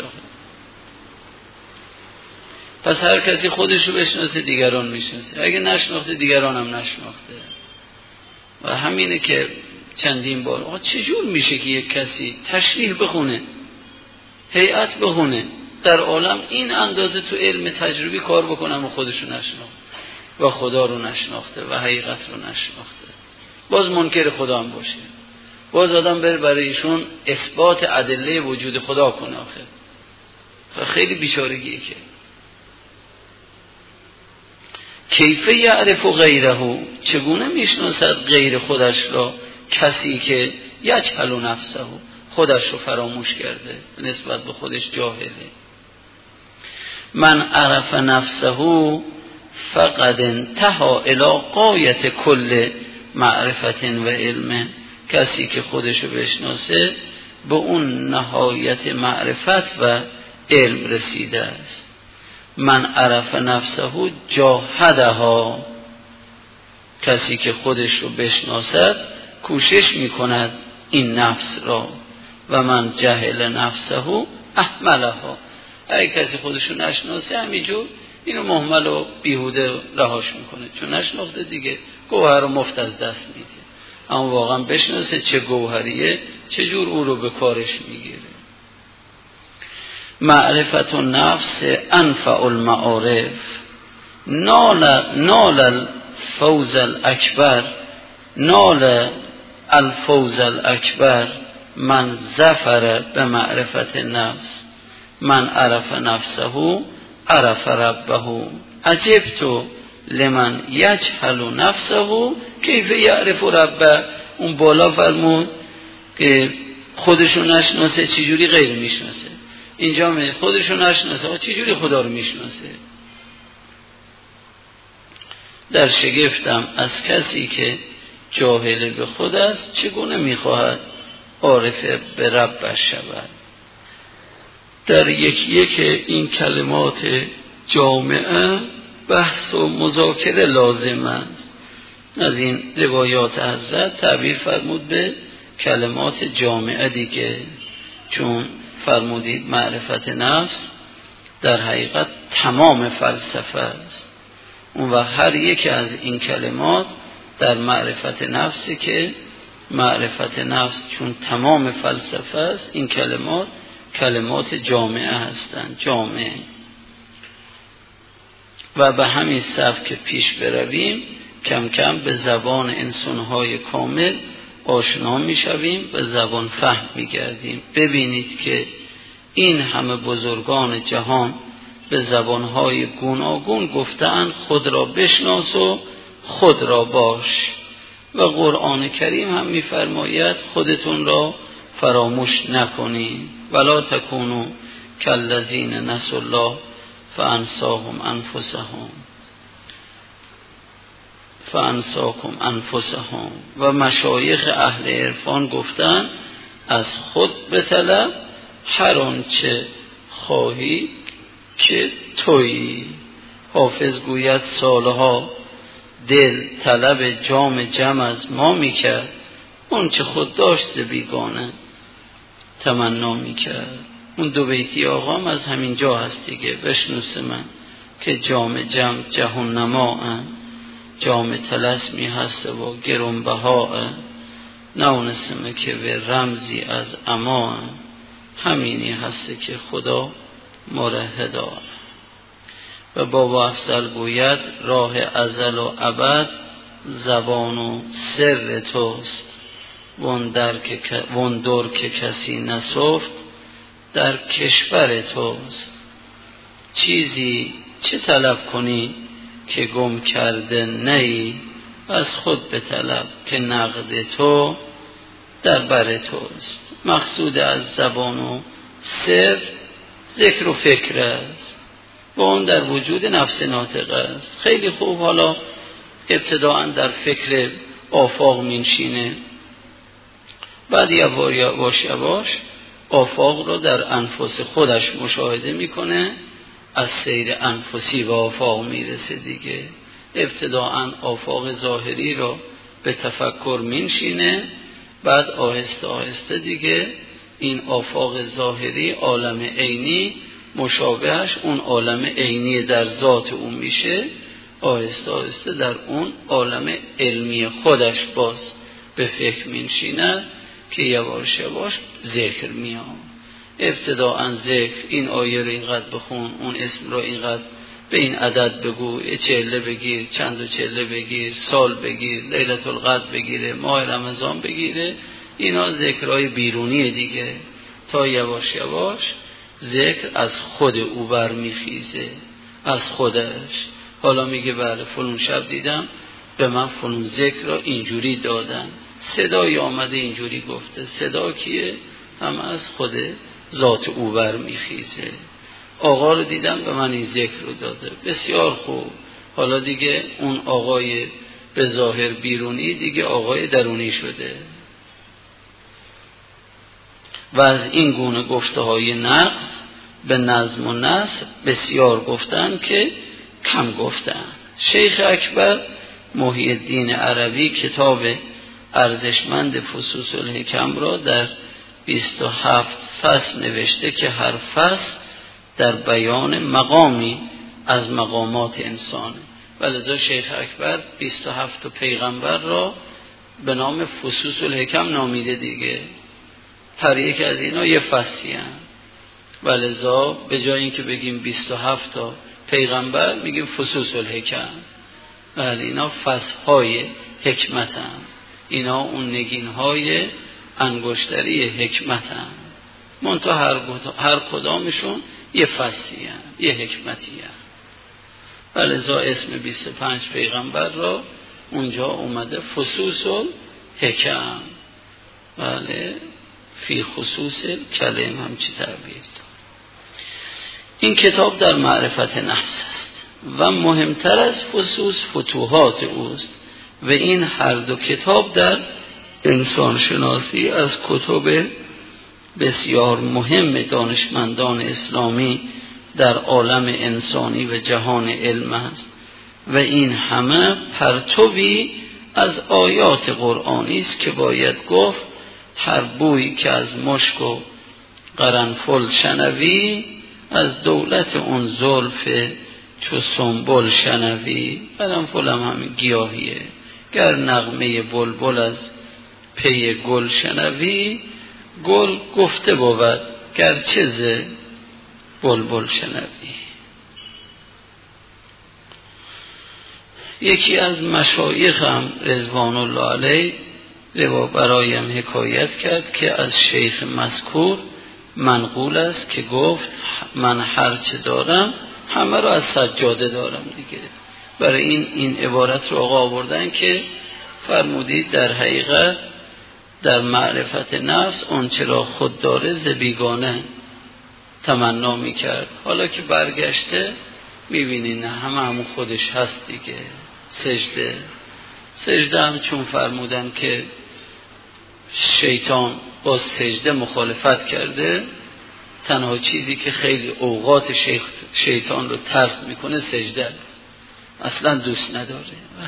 پس هر کسی خودش رو بشناسه دیگران میشناسه، اگه نشناخته دیگران هم نشناخته. و همینه که چندین بار آقا چجور میشه که یک کسی تشریح بخونه، هیئت بخونه، در عالم این اندازه تو علم تجربی کار بکنم و خودش رو نشناخته و خدا رو نشناخته و حقیقت رو نشناخته، باز منکر خدا هم باشه، باز آدم بره برای ایشون اثبات ادله وجود خدا کنه. آخه و خیلی بیچارگیه که کیف یعرف غیره، چگونه میشناسد غیر خودش را کسی که یجهل نفسه، خودش رو فراموش کرده، نسبت به خودش جاهله. من عرف نفسه فقد انتهى الی غایت کل معرفت و علم، کسی که خودش رو بشناسه به اون نهایت معرفت و علم رسیده است. من عرف نفسه جاهدها، کسی که خودش رو بشناسد کوشش میکند این نفس را. و من جهل نفسه اهملها، اگه کسی خودش رو نشناسه همینجور اینو مهمل و بیهوده رهاش میکنه، چون نشناخته دیگه گوهر رو مفت از دست میده. اما واقعا بشناسه چه گوهریه، چه جور او رو به کارش میگیره. معرفت النفس انفع المعارف. نال الفوز الاکبر، نال الفوز الاکبر من ظفر به معرفت نفس، من عرف نفسه عرف ربه. عجبت لمن یجهل نفسه کیف یعرف ربه. اون بالا فرمود که خودشو نشناسه چجوری غیر میشناسه، اینجا میگه خودشو نشناسه چجوری خدا رو میشناسه. در شگفتم از کسی که جاهل به خود است، چگونه میخواهد عارف به ربش شود. در یک این کلمات جامعه بحث و مذاکره لازم است. از این روایات حضرت تعبیر فرمود به کلمات جامعه دیگه، چون فرمودید معرفت نفس در حقیقت تمام فلسفه است. اون و هر یک از این کلمات در معرفت نفسی که معرفت نفس چون تمام فلسفه است، این کلمات جامعه هستند، جامعه. و به همین سبک که پیش برویم کم کم به زبان انسان‌های کامل آشنا می‌شویم، به زبان فهم می‌گردیم. ببینید که این همه بزرگان جهان به زبان‌های گوناگون گفتند خود را بشناس و خود را باش. و قرآن کریم هم می‌فرماید خودتون را فراموش نکنید. ولا تکونوا کالذین نسوا الله فانساهم انفسهم. و مشایخ اهل عرفان گفتند از خود بطلب هر آنچه خواهی که تویی. حافظ گوید سالها دل طلب جام جم از ما میکرد، اون چه خود داشت بیگانه تمنا میکرد. اون دو بیتی آقام از همین جا هست دیگه. بشنوس من که جام جم جهان نماء، جام طلسمی هست و گرانبهاء، نونسمه که به رمزی از اما، همینی هست که خدا مرهدا. و بابا افضل گوید راه ازل و ابد زبان و سر توست، وان در که کسی نسفت در کشور توست. چیزی چه طلب کنی که گم کرده نی، از خود بطلب که نقد تو در بر توست. مقصود از زبان و سر ذکر و فکر است و اون در وجود نفس ناطق است. خیلی خوب. حالا ابتداعا در فکر آفاق مینشینه، بعد یواش آفاق رو در انفس خودش مشاهده میکنه، از سیر انفسی و آفاق میرسه دیگه. ابتداعا آفاق ظاهری رو به تفکر مینشینه، بعد آهسته آهسته دیگه این آفاق ظاهری عالم عینی مشابهش اون عالم عینی در ذات اون میشه، آهسته آهسته در اون عالم علمی خودش باز به فکر مینشینه که یواش ذکر میاد. ابتداءً ذکر، این آیه رو اینقدر بخون، اون اسم رو اینقدر به این عدد بگو، چله بگیر، چند و چله بگیر، سال بگیر، لیلة القدر بگیره، ماه رمضان بگیره. اینا ذکرهای بیرونی دیگه. تا یواش ذکر از خود او برمیخیزه، از خودش. حالا میگه بله فلان شب دیدم به من فلان ذکر را اینجوری دادن، صدای آمده اینجوری گفته. صدا کیه؟ هم از خود ذات او برمیخیزه. آقا رو دیدم به من این ذکر رو داده. بسیار خوب. حالا دیگه اون آقای به ظاهر بیرونی دیگه آقای درونی شده. و از این گونه گفته های نقص به نظم و نثر بسیار گفتن که کم گفتن. شیخ اکبر محی الدین عربی کتاب ارزشمند فصوص الحکم را در 27 فصل نوشته که هر فصل در بیان مقامی از مقامات انسانه. ولذا شیخ اکبر 27 پیغمبر را به نام فصوص الحکم نامیده دیگه. هر یک از اینا یه فصلی هم. ولذا به جای اینکه بگیم 27 تا پیغمبر میگیم فصوص الحکم. ولی اینا فصلهای حکمت هم. اینا اون نگینهای انگشتری حکمت هم. منتها هر کدامشون یه فصلی هم، یه حکمتی هم. ولذا اسم 25 پیغمبر را اونجا اومده فصوص الحکم. بله، فی خصوص کلم هم چی تعبیر داد. این کتاب در معرفت نفس است و مهمتر از فصوص فتوحات اوست و این هر دو کتاب در انسان شناسی از کتب بسیار مهم دانشمندان اسلامی در عالم انسانی و جهان علم است و این همه پرتوی از آیات قرآنی است که باید گفت هر بویی که از مشک و قرنفل شنوی از دولت اون زلف چو سنبل شنوی. قرنفل هم همین گیاهیه. گر نغمه بلبل از پی گل شنوی گل گفته بود گرچه ز بلبل شنوی. یکی از مشایخ هم رضوان الله علیه برایم حکایت کرد که از شیخ مذکور منقول است که گفت من هرچه دارم همه رو از سجاده دارم دیگه. برای این عبارت رو آقا آوردن که فرمودید در حقیقت در معرفت نفس اون چرا خود داره ز بیگانه تمنا میکرد. حالا که برگشته میبینید نه همون خودش هست دیگه. سجده هم چون فرمودن که شیطان با سجده مخالفت کرده، تنها چیزی که خیلی اوقات شیطان رو ترک میکنه سجده، اصلا دوست نداره.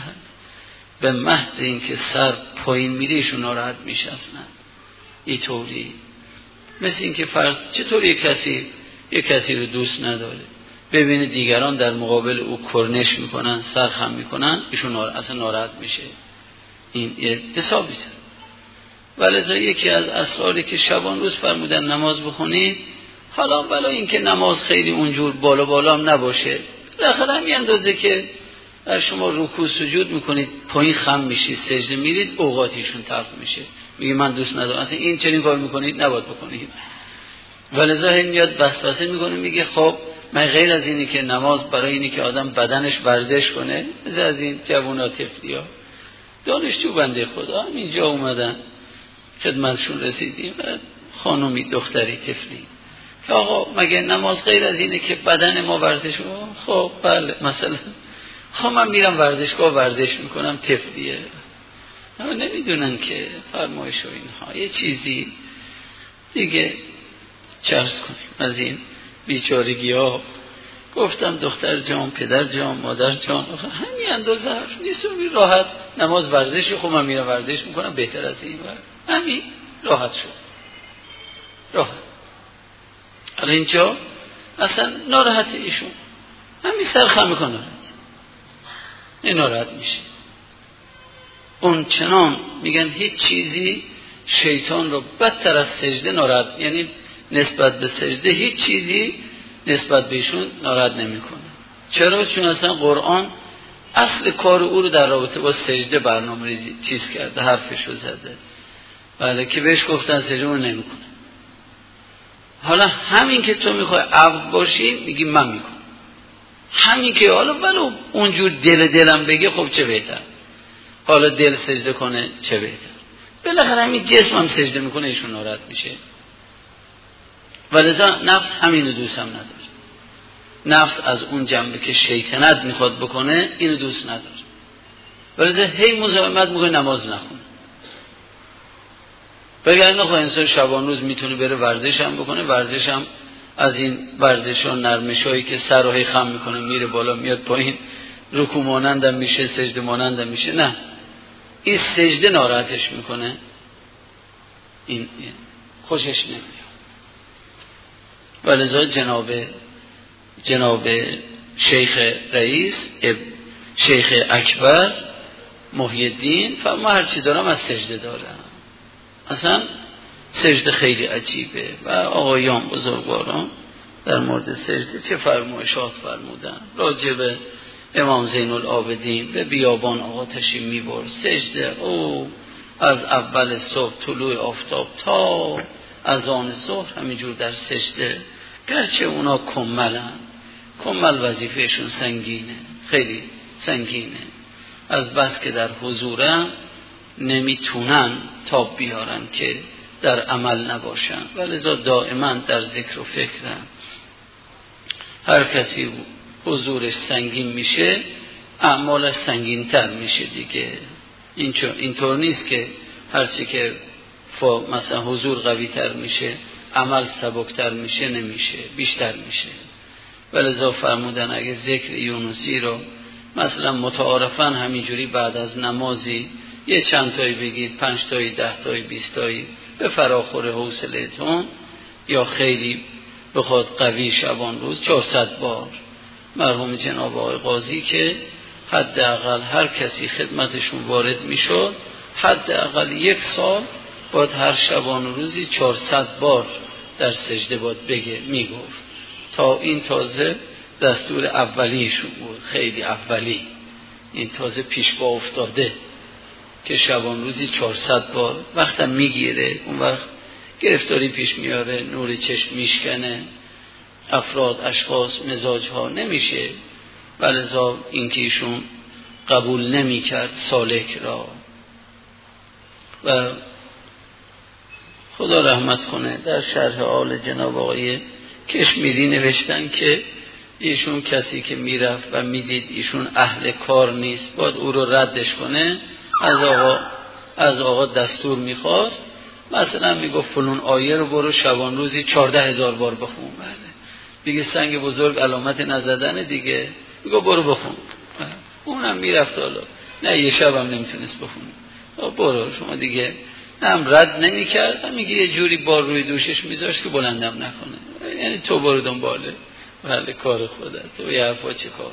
به محض این که سر پایین میره ایشون ناراحت میشه. اصلا اینطوری مثل این که فرض چطور یک کسی رو دوست نداره، ببینه دیگران در مقابل او کرنش میکنن، سر خم میکنن، ایشون اصلا ناراحت میشه. این حسابیه. ولذا یکی از اسراری که شبان روز فرمودن نماز بخونید، حالا ولی این که نماز خیلی اونجور بالا هم نباشه، بالاخره همین اندازه که در شما رکوع سجود میکنید پایین خم میشید سجده میرید اوقاتیشون ترک میشه. میگه من دوست ندارم اصلا این چنین کار میکنید نباید بکنید. ولذا این میاد وسوسه میکنه میگه خب من غیر از اینی که نماز برای اینی که آدم بدنش ورزش کنه، از این جوونا تفلیا دانشجو بنده خدا همینجا اومدن خدمتشون رسیدیم، خانومی دختری تفلی که آقا مگه نماز غیر از اینه که بدن ما ورزش کنه؟ خب بله مثلا خب من میرم ورزشگاه ورزش میکنم تفلیه. اما نمیدونن که فرمایش و اینها یه چیزی دیگه چرس کنیم از این بیچارگی ها. گفتم دختر جان، پدر جان، مادر جان، همین اندازه حرف نیست و راحت نماز ورزش، خب من میرم ورزش میکنم بهتر از این همین راحت شد. راحت حالا اینجا اصلا ناراحت ایشون همین سرخم میکنه این ناراحت میشه. اون چنان میگن هیچ چیزی شیطان رو بدتر از سجده ناراحت، یعنی نسبت به سجده هیچ چیزی نسبت بهشون ناراحت نمیکنه. چرا؟ چون اصلا قرآن اصل کار او رو در رابطه با سجده برنامه‌ریزی چیز کرده، حرفشو زده. بله که بهش گفتن سجده رو نمیکنه. حالا همین که تو میخوای عبد باشی میگی من میکنم، همین که حالا ولو اونجور دلم بگه خب چه بهتر، حالا دل سجده کنه چه بهتر، بالاخره همین جسم هم سجده میکنه ایشون ناراحت میشه. ولذا نفس همینو دوست هم نداره. نفس از اون جنبه که شیطنت میخواد بکنه اینو دوست نداره. ولذا هی مزاحمت میکنه نماز نخونه. بگرد نخواه انسان شبان روز میتونه بره ورزش هم بکنه، ورزش هم از این ورزش ها نرمش هایی که سر رو هی خم میکنه میره بالا میاد پایین، رکوع مانندم میشه، سجده مانندم میشه. نه، این سجده ناراحتش میکنه، این خوشش نمیاد. ولذا جناب شیخ رئیس شیخ اکبر محی الدین فرما هر چی دارم از سجده دارم. اصلا سجده خیلی عجیبه و آقایان بزرگواران در مورد سجده چه فرمایشات فرمودن. راجع به امام زین العابدین به بیابان آقا تشریف می‌برد، سجده او از اول صبح طلوع آفتاب تا اذان ظهر همینجور در سجده، گرچه اونا کمل وظیفهشون سنگینه، خیلی سنگینه، از بس که در حضورم نمیتونن تاب بیارن که در عمل نباشن، ولذا دائما در ذکر و فکرن. هر کسی حضورش سنگین میشه اعمالش سنگین تر میشه دیگه. اینطور نیست که هرچی که مثلا حضور قوی تر میشه عمل سبکتر میشه، نمیشه، بیشتر میشه. ولذا فرمودن اگه ذکر یونسی رو مثلا متعارفاً همینجوری بعد از نمازی یه چند تایی بگید، 5 تایی، 10 تایی، 20 تایی به فراخور حوصله‌تون، یا خیلی بخواد قوی شبان روز 400 بار. مرحوم جناب آقای قاضی که حداقل هر کسی خدمتشون وارد میشد حداقل 1 سال باید هر شبان روزی 400 بار در سجده باید بگه، میگفت. تا این تازه دستور اولیشون بود، خیلی اولی، این تازه پیش با افتاده که شبان روزی 400 بار. وقتم میگیره اون وقت گرفتاری پیش میاره، نور چشم میشکنه، افراد، اشخاص، مزاج ها نمیشه. ولذا اینکه ایشون قبول نمی کرد سالک را. و خدا رحمت کنه در شرح آل جناب آقای کشمیری نوشتن که ایشون کسی که میرفت و میدید ایشون اهل کار نیست باید او رو ردش کنه. از آقا دستور میخواست، مثلا میگفت فلون آیه رو برو شبان روزی 14,000 بار بخون. دیگه سنگ بزرگ علامت نزدن دیگه، میگه برو بخون. اونم میرفت، حالا نه یه شبم نمیتونست بخونه، برو شما دیگه. هم رد نمیکرد، هم میگه یه جوری بار روی دوشش میذاشت که بلندم نکنه، یعنی تو برو دنباله بله کار خودت، تو یه حرفا چه کار.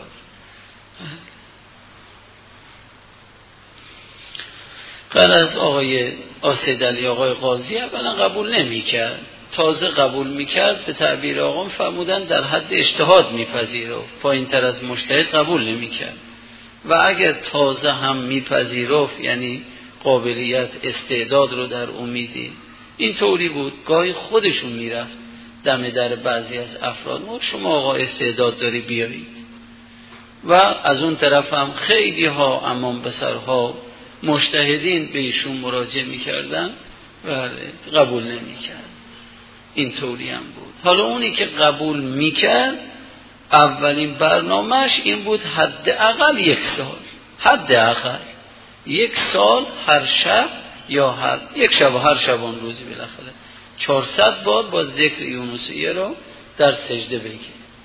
قرض آقای آسیدعلی آقای قاضی اولا قبول نمیکرد، تازه قبول میکرد به تعبیر آقام فرمودن در حد اجتهاد میپذیرفت، پایین تر از مجتهد قبول نمیکرد. و اگر تازه هم میپذیرفت یعنی قابلیت استعداد رو در امیدی. این طوری بود گاهی خودشون میرفت دم در بعضی از افراد، شما آقا استعداد داری بیایید. و از اون طرف هم خیلی ها امان بسرها مجتهدین به ایشون مراجعه میکردن و قبول نمیکرد. این طوری هم بود. حالا اونی که قبول میکرد اولین برنامهش این بود حداقل 1 سال، حداقل 1 سال هر شب یا هر 1 شب و هر شبان روزی بالاخره 400 بار با ذکر یونسیه رو در سجده بگه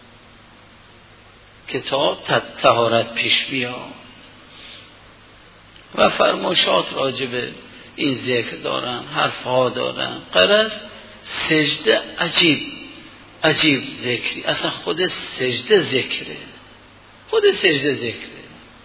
که تا طهارت پیش بیاد. و فرمایشات راجبه این ذکر دارن، حرفها دارن. غرض سجده عجیب ذکری، اصلا خود سجده ذکره، خود سجده ذکره.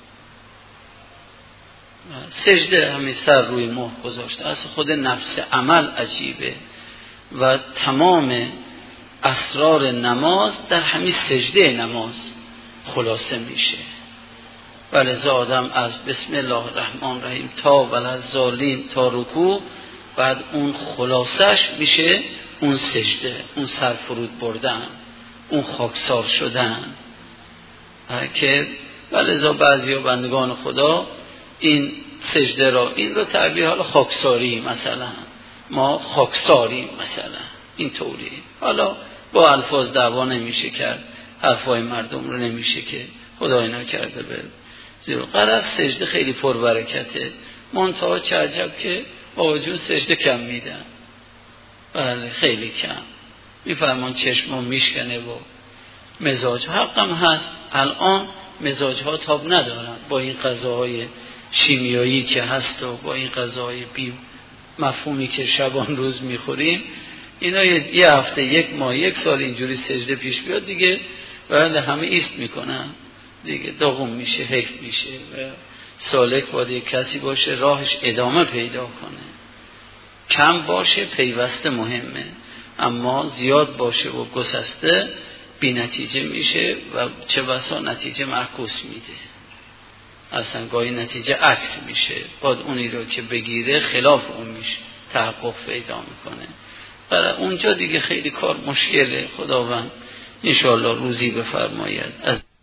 سجده همین سر روی مهر گذاشته، اصلا خود نفس عمل عجیبه و تمام اسرار نماز در همین سجده نماز خلاصه میشه. ولذا آدم از بسم الله الرحمن الرحیم تا ولذالین تا رکوع، بعد اون خلاصش میشه اون سجده، اون سر فرود بردن، اون خاکسار شدن. که ولذا بعضی بندگان خدا این سجده را، این رو تعبیر حالا خاکساری، مثلا ما خاکساریم مثلا این طوری، حالا با الفاظ دعوا نمیشه کرد، حرفای مردم رو نمیشه که خدای نکرده به زیرو. غرض سجده خیلی پربرکته، منتها چه عجب که آقا جون سجده کم میدن. بله خیلی کم میفرمان چشمم میشکنه و مزاج حقم هست. الان مزاج ها تاب ندارن با این غذاهای شیمیایی که هست و با این غذاهای بی مفهومی که شبان روز میخوریم. اینا یه هفته، 1 ماه، 1 سال اینجوری سجده پیش بیاد دیگه، بله همه ایست میکنن دیگه، داغم میشه، حیف میشه و سالک باید یک کسی باشه راهش ادامه پیدا کنه، کم باشه پیوسته مهمه، اما زیاد باشه و گسسته بی نتیجه میشه و چه بسا نتیجه معکوس میده، اصلا گاهی نتیجه عکس میشه، باید اونی رو که بگیره خلاف اون میشه، تحقق پیدا میکنه. برای اونجا دیگه خیلی کار مشکله. خداوند انشاءالله روزی بفرماید.